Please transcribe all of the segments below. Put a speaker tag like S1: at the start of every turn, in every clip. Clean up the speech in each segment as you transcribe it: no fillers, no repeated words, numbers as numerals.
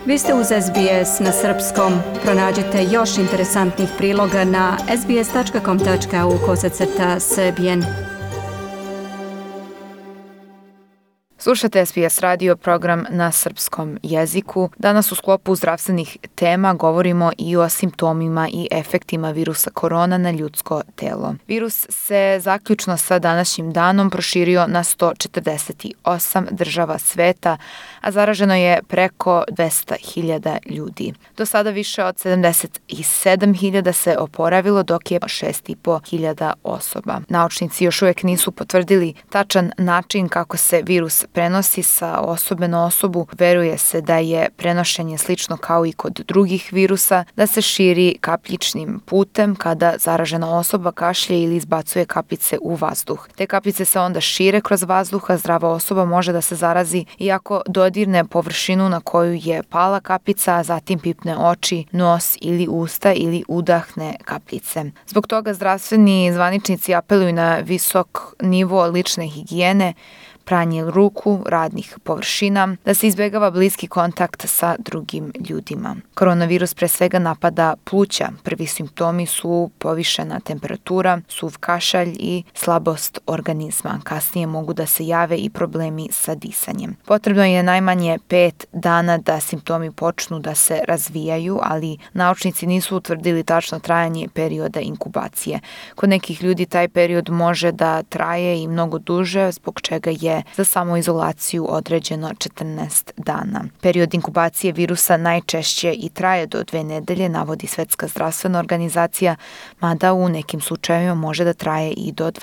S1: Vi ste uz SBS na srpskom. Pronađite još interesantnih priloga na sbs.com.au/srbijen.
S2: Slušate SBS radio program na srpskom jeziku. Danas u sklopu zdravstvenih tema govorimo i o simptomima i efektima virusa korona na ljudsko telo. Virus se zaključno sa današnjim danom proširio na 148 država sveta, a zaraženo je preko 200.000 ljudi. Do sada više od 77.000 se oporavilo, dok je 6.500 osoba. Naučnici još uvijek nisu potvrdili tačan način kako se virus prenosi sa osobe na osobu. Veruje se da je prenošenje slično kao i kod drugih virusa, da se širi kapljičnim putem kada zaražena osoba kašlje ili izbacuje kapljice u vazduh. Te kapljice se onda šire kroz vazduh, a zdrava osoba može da se zarazi iako dodirne površinu na koju je pala kapljica, a zatim pipne oči, nos ili usta ili udahne kapljice. Zbog toga zdravstveni zvaničnici apeluju na visok nivo lične higijene, pranje ruku, radnih površina, da se izbjegava bliski kontakt sa drugim ljudima. Koronavirus pre svega napada pluća. Prvi simptomi su povišena temperatura, suv kašalj i slabost organizma. Kasnije mogu da se jave i problemi sa disanjem. Potrebno je najmanje 5 dana da simptomi počnu da se razvijaju, ali naučnici nisu utvrdili tačno trajanje perioda inkubacije. Kod nekih ljudi taj period može da traje i mnogo duže, zbog čega je za samoizolaciju određeno 14 dana. Period inkubacije virusa najčešće i traje do 2 nedelje, navodi Svetska zdravstvena organizacija, mada u nekim slučajevima može da traje i do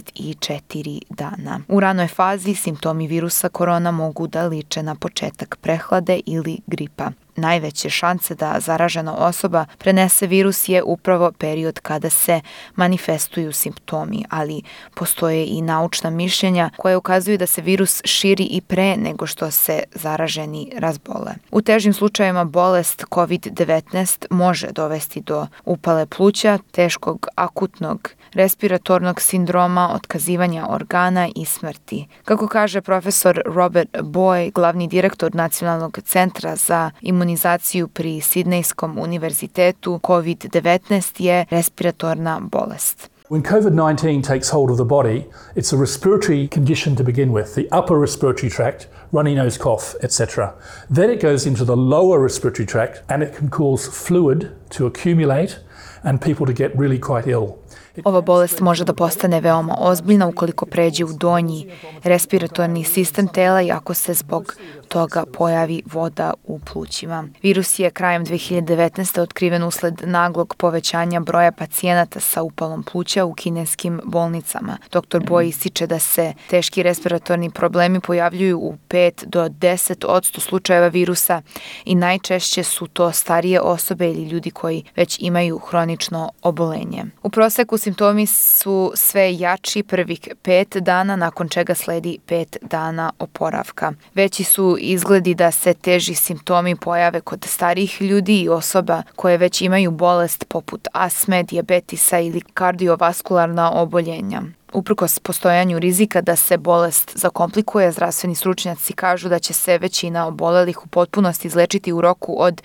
S2: 24 dana. U ranoj fazi simptomi virusa korona mogu da liče na početak prehlade ili gripa. Najveće šanse da zaražena osoba prenese virus je upravo period kada se manifestuju simptomi, ali postoje i naučna mišljenja koja ukazuju da se virus širi i pre nego što se zaraženi razbole. U težim slučajevima bolest COVID-19 može dovesti do upale pluća, teškog akutnog respiratornog sindroma, otkazivanja organa i smrti. Kako kaže profesor Robert Boy, glavni direktor Nacionalnog centra za imunizaciju pri Sidnejskom univerzitetu, COVID-19 je respiratorna bolest.
S3: When COVID-19 takes hold of the body, it's a respiratory condition to begin with, the upper respiratory tract, runny nose, cough, etc. Then it goes into the lower respiratory tract and it can cause fluid to accumulate and people to get really quite ill.
S2: Ova bolest može da postane veoma ozbiljna ukoliko pređe u donji respiratorni sistem tela i ako se zbog toga pojavi voda u plućima. Virus je krajem 2019. otkriven usled naglog povećanja broja pacijenata sa upalom pluća u kineskim bolnicama. Dr. Boy ističe da se teški respiratorni problemi pojavljuju u 5 do 10% slučajeva virusa i najčešće su to starije osobe ili ljudi koji već imaju hronično obolenje. U proseku simptomi su sve jači prvih 5 dana, nakon čega sledi 5 dana oporavka. Veći su izgledi da se teži simptomi pojave kod starijih ljudi i osoba koje već imaju bolest poput astme, dijabetisa ili kardiovaskularna oboljenja. Uprkos postojanju rizika da se bolest zakomplikuje, zdravstveni stručnjaci kažu da će se većina obolelih u potpunosti izlečiti u roku od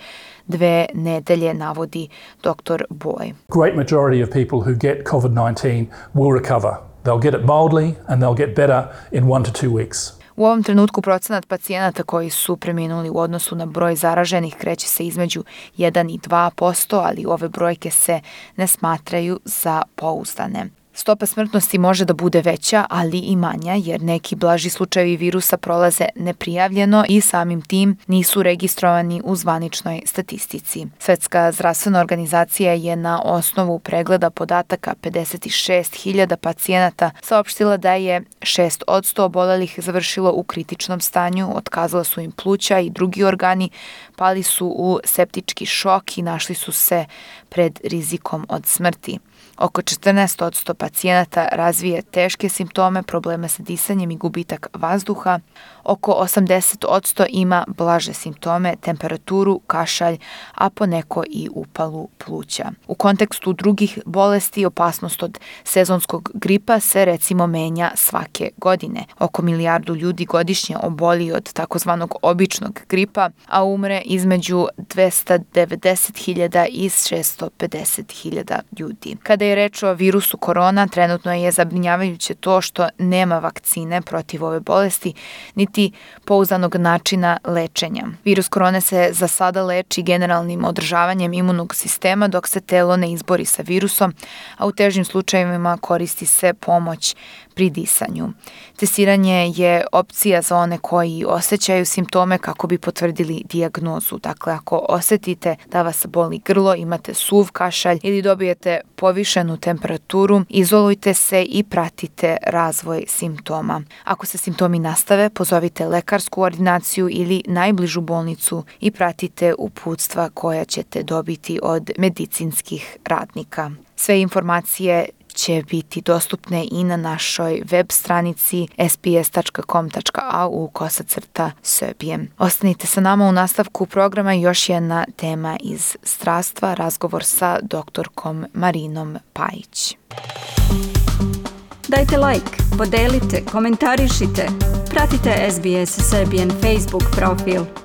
S2: 2 nedelje, navodi dr. Boy.
S3: Great majority of people who get COVID-19 will recover. They'll get it mildly and they'll get better in 1 to 2 weeks.
S2: U ovom trenutku procenat pacijenata koji su preminuli u odnosu na broj zaraženih kreće se između 1 i 2%, ali ove brojke se ne smatraju za pouzdane. Stopa smrtnosti može da bude veća, ali i manja, jer neki blaži slučajevi virusa prolaze neprijavljeno i samim tim nisu registrovani u zvaničnoj statistici. Svetska zdravstvena organizacija je na osnovu pregleda podataka 56.000 pacijenata saopštila da je 6% obolelih završilo u kritičnom stanju, otkazala su im pluća i drugi organi, pali su u septički šok i našli su se pred rizikom od smrti. Oko 14% pacijenata razvije teške simptome, probleme sa disanjem i gubitak vazduha. Oko 80% ima blaže simptome, temperaturu, kašalj, a poneko i upalu pluća. U kontekstu drugih bolesti, opasnost od sezonskog gripa se recimo menja svake godine. Oko 1 milijardu ljudi godišnje oboli od takozvanog običnog gripa, a umre između 290.000 i 650.000 ljudi. Kada je reč o virusu korona, trenutno je zabrinjavajuće to što nema vakcine protiv ove bolesti, niti pouzdanog načina lečenja. Virus korone se za sada leči generalnim održavanjem imunog sistema dok se telo ne izbori sa virusom, a u težim slučajevima koristi se pomoć pri disanju. Testiranje je opcija za one koji osjećaju simptome kako bi potvrdili dijagnozu. Dakle, ako osetite da vas boli grlo, imate suv kašalj ili dobijete povišenu temperaturu, izolujte se i pratite razvoj simptoma. Ako se simptomi nastave, pozovite lekarsku ordinaciju ili najbližu bolnicu i pratite uputstva koja ćete dobiti od medicinskih radnika. Sve informacije će biti dostupne i na našoj web stranici sbs.com.au/Srbije. Ostanite sa nama u nastavku programa, još jedna tema iz zdravstva, razgovor sa doktorkom Marinom Pajić.
S1: Dajte like, podelite, komentarišite. Pratite SBS Serbian Facebook profil.